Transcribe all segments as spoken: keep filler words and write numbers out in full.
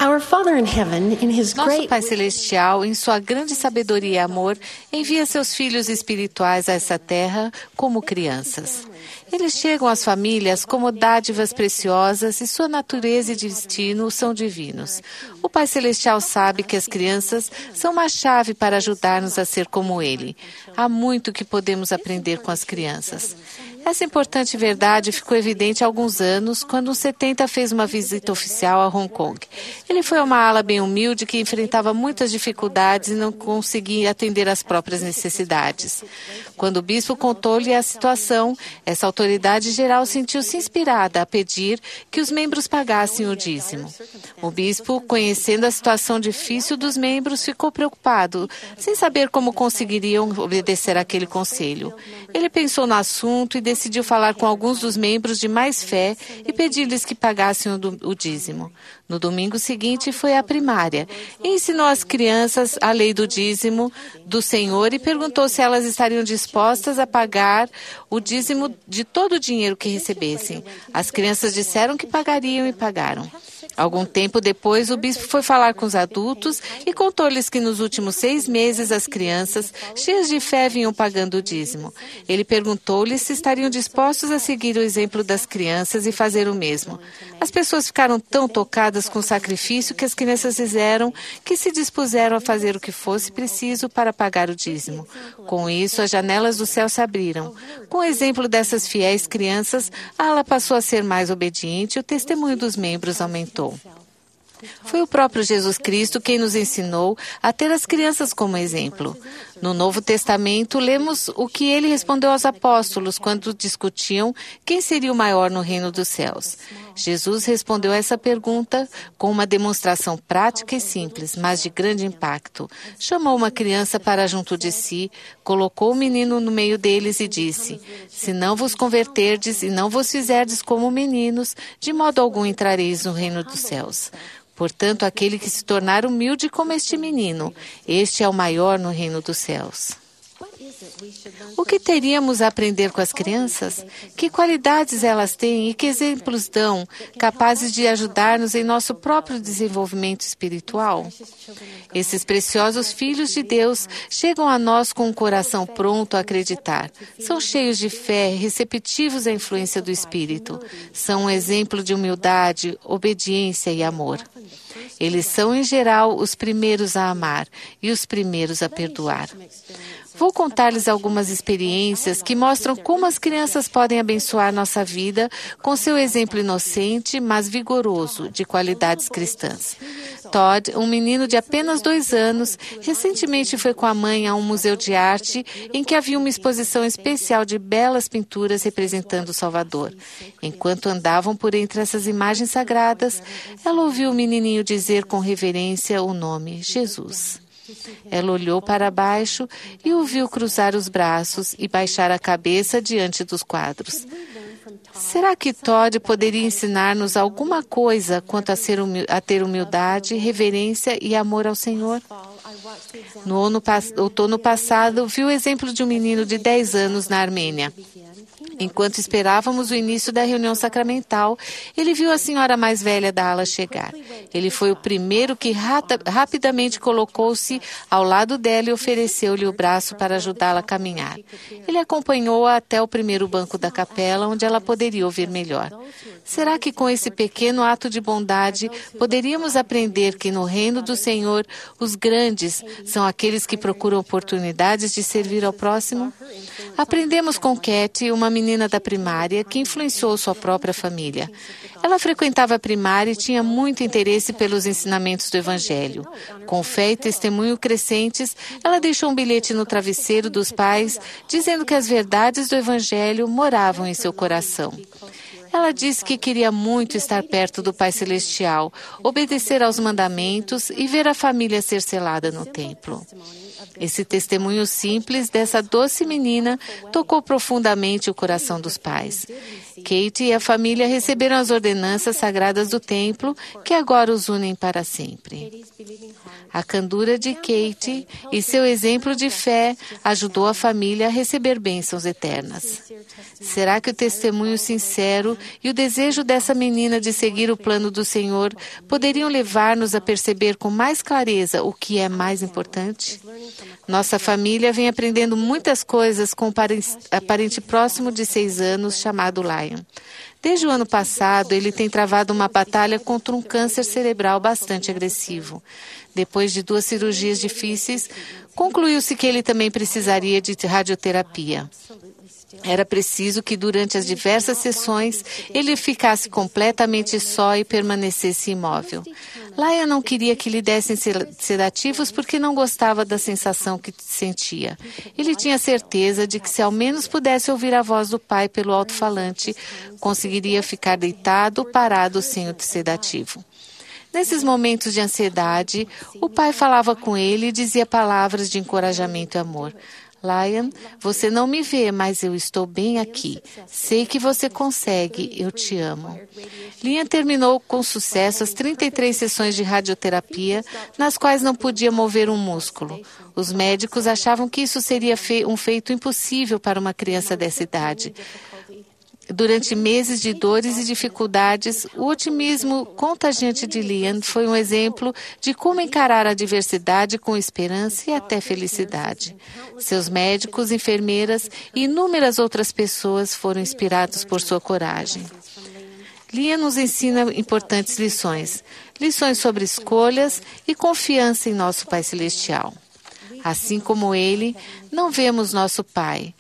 Our Father in heaven, in His Nosso great Pai Celestial, em sua grande sabedoria e amor, envia seus filhos espirituais a essa terra como crianças. Eles chegam às famílias como dádivas preciosas e sua natureza e destino são divinos. O Pai Celestial sabe que as crianças são uma chave para ajudar-nos a ser como Ele. Há muito que podemos aprender com as crianças. Essa importante verdade ficou evidente há alguns anos, quando um setenta fez uma visita oficial a Hong Kong. Ele foi a uma ala bem humilde que enfrentava muitas dificuldades e não conseguia atender às próprias necessidades. Quando o bispo contou-lhe a situação, essa autoridade geral sentiu-se inspirada a pedir que os membros pagassem o dízimo. O bispo, conhecendo a situação difícil dos membros, ficou preocupado, sem saber como conseguiriam obedecer àquele conselho. Ele pensou no assunto e decidiu falar com alguns dos membros de mais fé e pedir-lhes que pagassem o, do, o dízimo. No domingo seguinte foi à primária e ensinou às crianças a lei do dízimo do Senhor e perguntou se elas estariam dispostas a pagar o dízimo de todo o dinheiro que recebessem. As crianças disseram que pagariam e pagaram. Algum tempo depois, o bispo foi falar com os adultos e contou-lhes que nos últimos seis meses as crianças, cheias de fé, vinham pagando o dízimo. Ele perguntou-lhes se estariam dispostos a seguir o exemplo das crianças e fazer o mesmo. As pessoas ficaram tão tocadas com o sacrifício que as crianças fizeram que se dispuseram a fazer o que fosse preciso para pagar o dízimo. Com isso, as janelas do céu se abriram. Com o exemplo dessas fiéis crianças, a ala passou a ser mais obediente e o testemunho dos membros aumentou. Foi o próprio Jesus Cristo quem nos ensinou a ter as crianças como exemplo. No Novo Testamento, lemos o que ele respondeu aos apóstolos quando discutiam quem seria o maior no reino dos céus. Jesus respondeu a essa pergunta com uma demonstração prática e simples, mas de grande impacto. Chamou uma criança para junto de si, colocou o menino no meio deles e disse: "Se não vos converterdes e não vos fizerdes como meninos, de modo algum entrareis no reino dos céus. Portanto, aquele que se tornar humilde como este menino, este é o maior no reino dos céus." O que teríamos a aprender com as crianças? Que qualidades elas têm e que exemplos dão, capazes de ajudar-nos em nosso próprio desenvolvimento espiritual? Esses preciosos filhos de Deus chegam a nós com um coração pronto a acreditar. São cheios de fé, receptivos à influência do Espírito. São um exemplo de humildade, obediência e amor. Eles são, em geral, os primeiros a amar e os primeiros a perdoar. Vou contar-lhes algumas experiências que mostram como as crianças podem abençoar nossa vida com seu exemplo inocente, mas vigoroso, de qualidades cristãs. Todd, um menino de apenas dois anos, recentemente foi com a mãe a um museu de arte em que havia uma exposição especial de belas pinturas representando o Salvador. Enquanto andavam por entre essas imagens sagradas, ela ouviu o menininho dizer com reverência o nome Jesus. Ela olhou para baixo e o viu cruzar os braços e baixar a cabeça diante dos quadros. Será que Todd poderia ensinar-nos alguma coisa quanto a, ser humil- a ter humildade, reverência e amor ao Senhor? No ano, outono passado, vi o exemplo de um menino de dez anos na Armênia. Enquanto esperávamos o início da reunião sacramental, ele viu a senhora mais velha da ala chegar. Ele foi o primeiro que rata, rapidamente colocou-se ao lado dela e ofereceu-lhe o braço para ajudá-la a caminhar. Ele acompanhou-a até o primeiro banco da capela, onde ela poderia ouvir melhor. Será que com esse pequeno ato de bondade poderíamos aprender que no reino do Senhor os grandes são aqueles que procuram oportunidades de servir ao próximo? Aprendemos com Katie, uma menina da primária que influenciou sua própria família. Ela frequentava a primária e tinha muito interesse pelos ensinamentos do Evangelho. Com fé e testemunho crescentes, ela deixou um bilhete no travesseiro dos pais, dizendo que as verdades do Evangelho moravam em seu coração. Ela disse que queria muito estar perto do Pai Celestial, obedecer aos mandamentos e ver a família ser selada no templo. Esse testemunho simples dessa doce menina tocou profundamente o coração dos pais. Kate e a família receberam as ordenanças sagradas do templo, que agora os unem para sempre. A candura de Kate e seu exemplo de fé ajudou a família a receber bênçãos eternas. Será que o testemunho sincero e o desejo dessa menina de seguir o plano do Senhor poderiam levar-nos a perceber com mais clareza o que é mais importante? Nossa família vem aprendendo muitas coisas com um parente próximo de seis anos chamado Liam. Desde o ano passado, ele tem travado uma batalha contra um câncer cerebral bastante agressivo. Depois de duas cirurgias difíceis, concluiu-se que ele também precisaria de radioterapia. Era preciso que, durante as diversas sessões, ele ficasse completamente só e permanecesse imóvel. Liam não queria que lhe dessem sedativos porque não gostava da sensação que sentia. Ele tinha certeza de que, se ao menos pudesse ouvir a voz do pai pelo alto-falante, conseguiria ficar deitado, parado, sem o sedativo. Nesses momentos de ansiedade, o pai falava com ele e dizia palavras de encorajamento e amor. Liam, você não me vê, mas eu estou bem aqui. Sei que você consegue, eu te amo. Liam terminou com sucesso as trinta e três sessões de radioterapia, nas quais não podia mover um músculo. Os médicos achavam que isso seria fe- um feito impossível para uma criança dessa idade. Durante meses de dores e dificuldades, o otimismo contagiante de Liam foi um exemplo de como encarar a adversidade com esperança e até felicidade. Seus médicos, enfermeiras e inúmeras outras pessoas foram inspirados por sua coragem. Liam nos ensina importantes lições, lições sobre escolhas e confiança em nosso Pai Celestial. Assim como Ele, não vemos nosso Pai,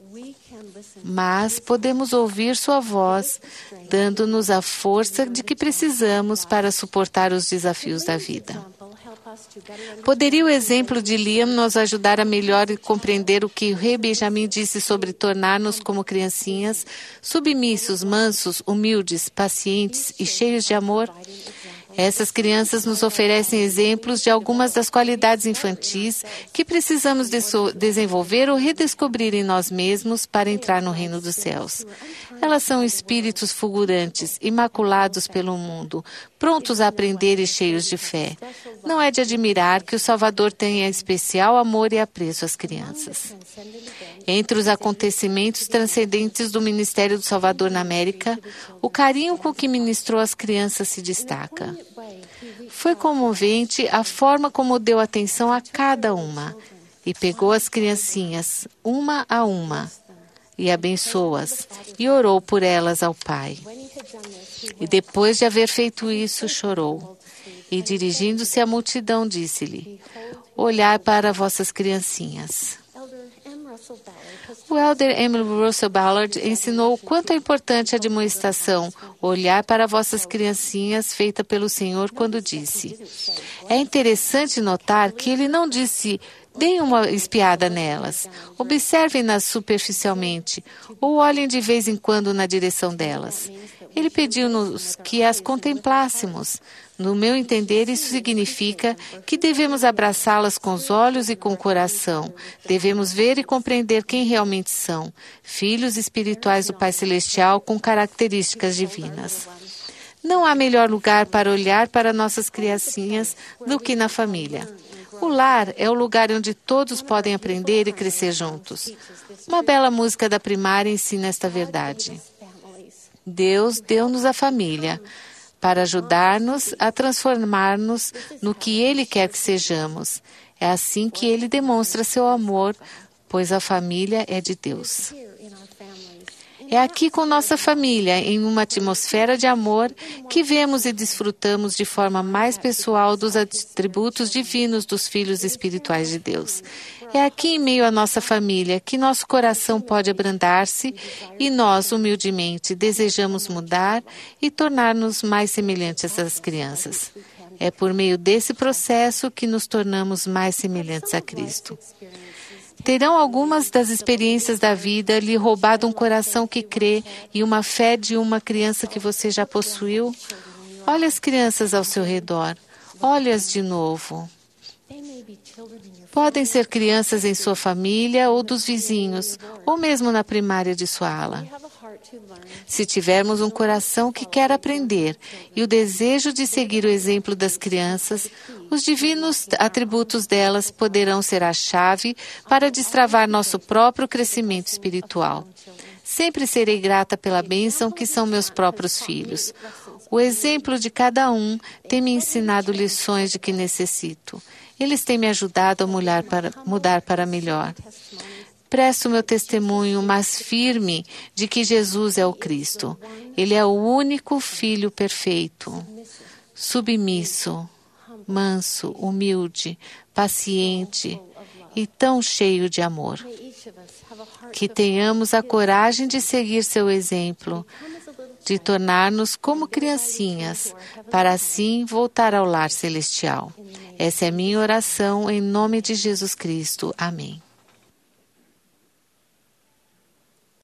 mas podemos ouvir sua voz, dando-nos a força de que precisamos para suportar os desafios da vida. Poderia o exemplo de Liam nos ajudar a melhor compreender o que o rei Benjamim disse sobre tornar-nos como criancinhas, submissos, mansos, humildes, pacientes e cheios de amor? Essas crianças nos oferecem exemplos de algumas das qualidades infantis que precisamos de desenvolver ou redescobrir em nós mesmos para entrar no reino dos céus. Elas são espíritos fulgurantes, imaculados pelo mundo, prontos a aprender e cheios de fé. Não é de admirar que o Salvador tenha especial amor e apreço às crianças. Entre os acontecimentos transcendentes do ministério do Salvador na América, o carinho com que ministrou às crianças se destaca. Foi comovente a forma como deu atenção a cada uma e pegou as criancinhas, uma a uma, e abençoou-as e orou por elas ao Pai. E depois de haver feito isso, chorou. E dirigindo-se à multidão, disse-lhe: olhai para vossas criancinhas. O elder Emily Russell Ballard ensinou o quanto é importante a admoestação, olhar para vossas criancinhas, feita pelo Senhor, quando disse. É interessante notar que ele não disse, deem uma espiada nelas, observem-nas superficialmente, ou olhem de vez em quando na direção delas. Ele pediu-nos que as contemplássemos. No meu entender, isso significa que devemos abraçá-las com os olhos e com o coração. Devemos ver e compreender quem realmente são, filhos espirituais do Pai Celestial com características divinas. Não há melhor lugar para olhar para nossas criancinhas do que na família. O lar é o lugar onde todos podem aprender e crescer juntos. Uma bela música da primária ensina esta verdade. Deus deu-nos a família para ajudar-nos a transformar-nos no que Ele quer que sejamos. É assim que Ele demonstra seu amor, pois a família é de Deus. É aqui com nossa família, em uma atmosfera de amor, que vemos e desfrutamos de forma mais pessoal dos atributos divinos dos filhos espirituais de Deus. É aqui em meio à nossa família que nosso coração pode abrandar-se e nós, humildemente, desejamos mudar e tornar-nos mais semelhantes às crianças. É por meio desse processo que nos tornamos mais semelhantes a Cristo. Terão algumas das experiências da vida lhe roubado um coração que crê e uma fé de uma criança que você já possuiu? Olhe as crianças ao seu redor. Olhe-as de novo. Podem ser crianças em sua família ou dos vizinhos, ou mesmo na primária de sua ala. Se tivermos um coração que quer aprender e o desejo de seguir o exemplo das crianças, os divinos atributos delas poderão ser a chave para destravar nosso próprio crescimento espiritual. Sempre serei grata pela bênção que são meus próprios filhos. O exemplo de cada um tem me ensinado lições de que necessito. Eles têm me ajudado a mudar para, mudar para melhor. Presto meu testemunho mais firme de que Jesus é o Cristo. Ele é o único Filho perfeito, submisso, manso, humilde, paciente e tão cheio de amor. Que tenhamos a coragem de seguir seu exemplo, de tornar-nos como criancinhas, para assim voltar ao lar celestial. Essa é a minha oração em nome de Jesus Cristo. Amém.